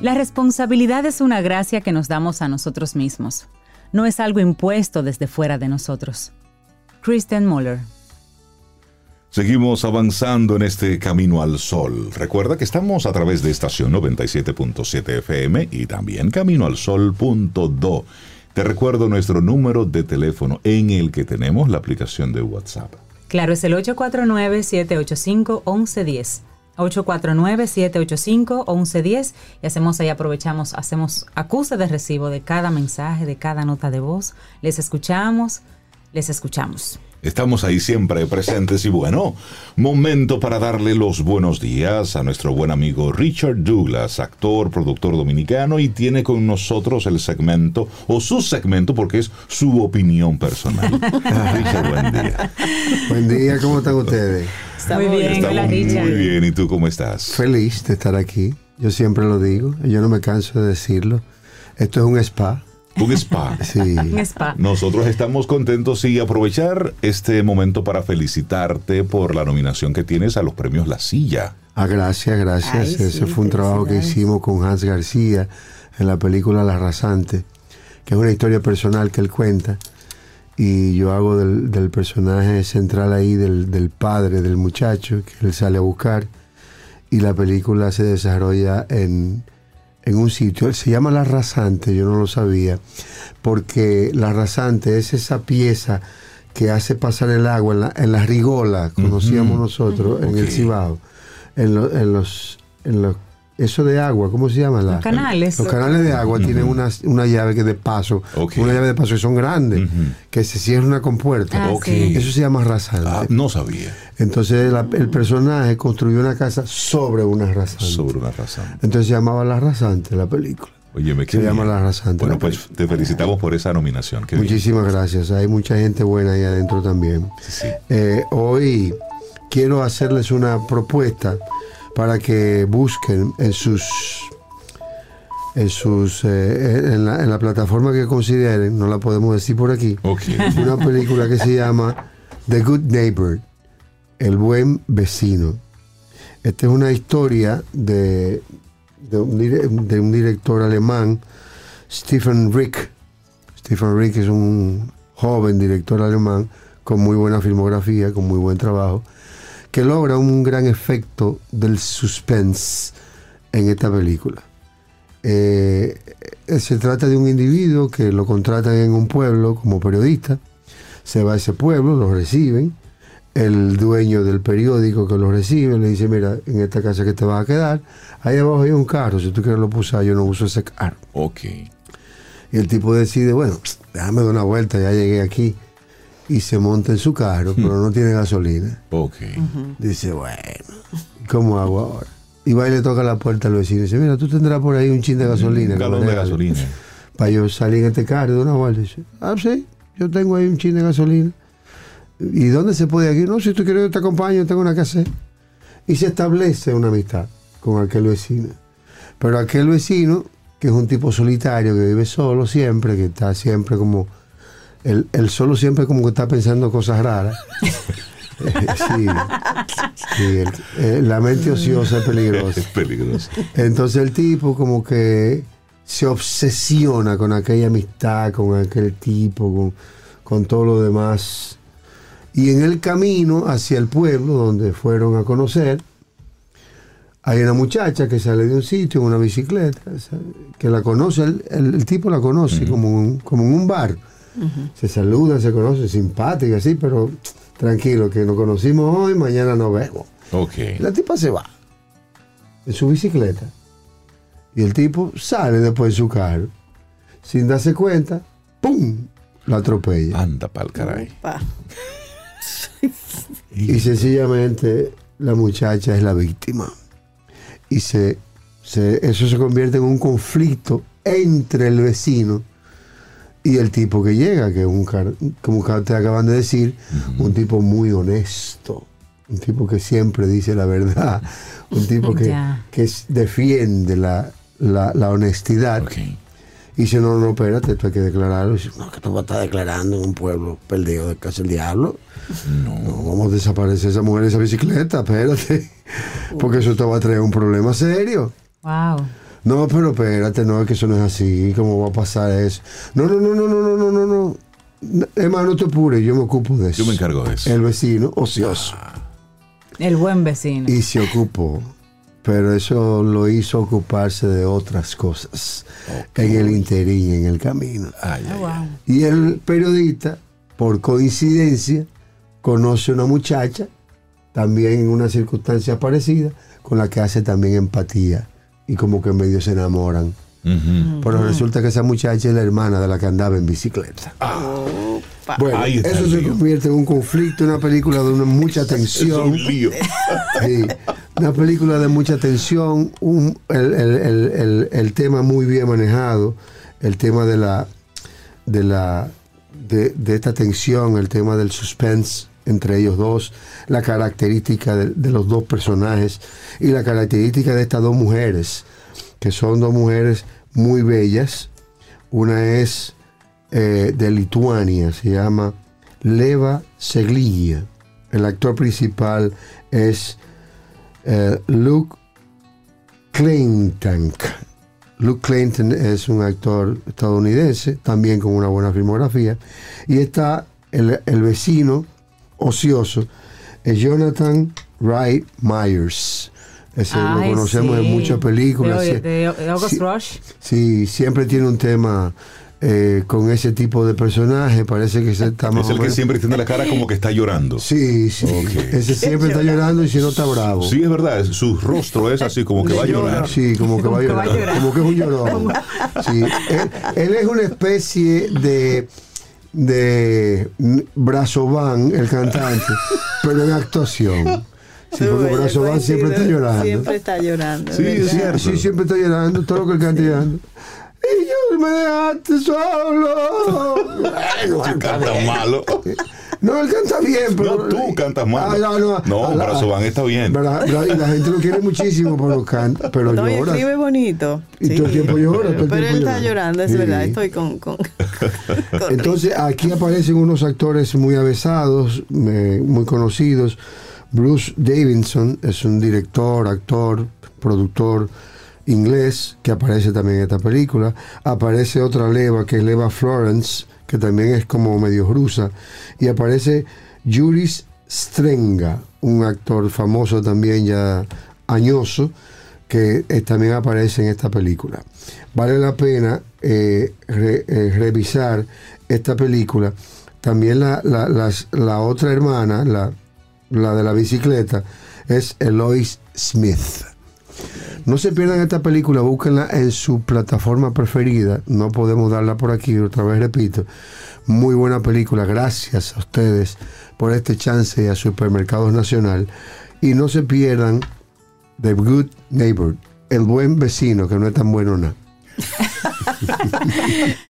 La responsabilidad es una gracia que nos damos a nosotros mismos. No es algo impuesto desde fuera de nosotros. Kristen Muller. Seguimos avanzando en este camino al sol. Recuerda que estamos a través de estación 97.7 FM y también caminoalsol.do. Te recuerdo nuestro número de teléfono en el que tenemos la aplicación de WhatsApp. Claro, es el 849-785-1110. 849-785-1110 y aprovechamos, hacemos acuse de recibo de cada mensaje, de cada nota de voz. Les escuchamos. Estamos ahí siempre presentes y bueno, momento para darle los buenos días a nuestro buen amigo Richard Douglas, actor, productor dominicano, y tiene con nosotros el segmento, o su segmento, porque es su opinión personal. Richard, buen día. Buen día, ¿cómo están ustedes? Muy bien, hola Richard. Muy bien, ¿y tú cómo estás? Feliz de estar aquí, yo siempre lo digo, yo no me canso de decirlo. Esto es un spa. Un spa. Sí. Un spa. Nosotros estamos contentos y aprovechar este momento para felicitarte por la nominación que tienes a los premios La Silla. Gracias. Ay, Ese sí, fue un trabajo que hicimos con Hans García en la película La Rasante, que es una historia personal que él cuenta. Y yo hago del personaje central ahí, del padre del muchacho, que él sale a buscar. Y la película se desarrolla en un sitio, se llama La Rasante, yo no lo sabía, porque La Rasante es esa pieza que hace pasar el agua en la rigola, conocíamos nosotros, en el Cibao, en los eso de agua, ¿cómo se llama? Los canales. Los canales de agua tienen una llave que de paso, una llave de paso que son grandes, que se cierra una compuerta. Sí. Eso se llama rasante. No sabía. Entonces el personaje construyó una casa sobre una rasante. Entonces se llamaba La Rasante la película. Oye, se llama La Rasante. Bueno, pues te felicitamos por esa nominación. Qué Muchísimas gracias. Hay mucha gente buena ahí adentro también. Sí. Hoy quiero hacerles una propuesta para que busquen en la plataforma que consideren, no la podemos decir por aquí, una película que se llama The Good Neighbor, El Buen Vecino. Esta es una historia de un director alemán, Stephen Rick. Stephen Rick es un joven director alemán con muy buena filmografía, con muy buen trabajo, que logra un gran efecto del suspense en esta película. Se trata de un individuo que lo contratan en un pueblo como periodista, se va a ese pueblo, lo reciben, el dueño del periódico que lo recibe le dice, mira, en esta casa que te vas a quedar, ahí abajo hay un carro, si tú quieres lo usar, yo no uso ese carro. Y el tipo decide, bueno, déjame dar una vuelta, ya llegué aquí. Y se monta en su carro, pero no tiene gasolina. Dice, bueno, ¿cómo hago ahora? Y va y le toca la puerta al vecino y dice, mira, tú tendrás por ahí un chin de gasolina. Un galón de gasolina. Para yo salir en este carro de una vuelta. Dice, sí, yo tengo ahí un chin de gasolina. ¿Y dónde se puede aquí? No, si tú quieres yo te acompaño, tengo una casa. Y se establece una amistad con aquel vecino. Pero aquel vecino, que es un tipo solitario, que vive solo siempre, que está siempre como... Él solo siempre como que está pensando cosas raras. La mente ociosa es peligrosa. Es peligrosa. Entonces el tipo como que se obsesiona con aquella amistad, con aquel tipo, con todo lo demás. Y en el camino hacia el pueblo donde fueron a conocer, hay una muchacha que sale de un sitio en una bicicleta, que la conoce, el tipo la conoce como en un bar. Se saludan, se conocen, simpática, sí, pero tranquilo, que nos conocimos hoy, mañana nos vemos. La tipa se va en su bicicleta y el tipo sale después de su carro, sin darse cuenta, ¡pum!, la atropella. Anda pa'l caray. Y sencillamente la muchacha es la víctima. Y eso se convierte en un conflicto entre el vecino y el tipo que llega, que es como te acaban de decir, un tipo muy honesto, un tipo que siempre dice la verdad, un tipo que defiende la honestidad. Y dice, no, espérate, esto hay que declararlo. Y dice, no, que tú vas a estar declarando en un pueblo perdido de casa del diablo. No, vamos a desaparecer esa mujer en esa bicicleta, espérate. Porque eso te va a traer un problema serio. Wow. No, pero espérate, no, es que eso no es así. ¿Cómo va a pasar eso? No. Hermano, no te apures, yo me ocupo de eso. Yo me encargo de eso. El vecino, ocioso. El buen vecino. Y se ocupó. Pero eso lo hizo ocuparse de otras cosas. En el interín, en el camino. Wow. Y el periodista, por coincidencia, conoce una muchacha, también en una circunstancia parecida, con la que hace también empatía. Y como que medio se enamoran. Pero resulta que esa muchacha es la hermana de la que andaba en bicicleta. Bueno, eso se convierte en un conflicto, una película de mucha tensión. Es un lío. Sí, una película de mucha tensión, el tema muy bien manejado, el tema de esta tensión, el tema del suspense entre ellos dos, la característica de los dos personajes y la característica de estas dos mujeres, que son dos mujeres muy bellas. Una es de Lituania, se llama Leva Seglia. El actor principal es Luke Clayton. Luke Clayton es un actor estadounidense, también con una buena filmografía. Y está el vecino ocioso, es Jonathan Wright Myers. Ese lo conocemos en muchas películas. De August Rush. Sí, siempre tiene un tema con ese tipo de personaje. Parece que se está más es el que siempre tiene la cara como que está llorando. Sí. Okay. Ese siempre está llorando y si no está bravo. Sí, es verdad. Su rostro es así como que va a llorar. Sí, como que va a llorar. Como que es un llorón. Sí. Él es una especie de Brazovan, el cantante, pero en actuación. Sí, porque Brazovan siempre está llorando. Siempre está llorando. Sí, es cierto. Sí, siempre está llorando. Todo lo que él canta llorando. Y yo me dejaste solo. Tú cantas malo. No, él canta bien, pero. No, tú cantas mal. No, Brazovan está bien. Y la gente lo quiere muchísimo, pero no, llora. escribe bonito. Y todo el tiempo llora. Pero él está llorando, es verdad. Estoy con Entonces, aquí aparecen unos actores muy avesados, muy conocidos. Bruce Davidson es un director, actor, productor inglés que aparece también en esta película. Aparece otra leva, que es Leva Florence, que también es como medio rusa. Y aparece Juris Strenga, un actor famoso también ya añoso, que también aparece en esta película. Vale la pena revisar esta película. También la otra hermana, la de la bicicleta, es Eloise Smith. No se pierdan esta película, búsquenla en su plataforma preferida. No podemos darla por aquí, otra vez repito. Muy buena película, gracias a ustedes por este chance y a Supermercados Nacional. Y no se pierdan The Good Neighbor, el buen vecino, que no es tan bueno nada.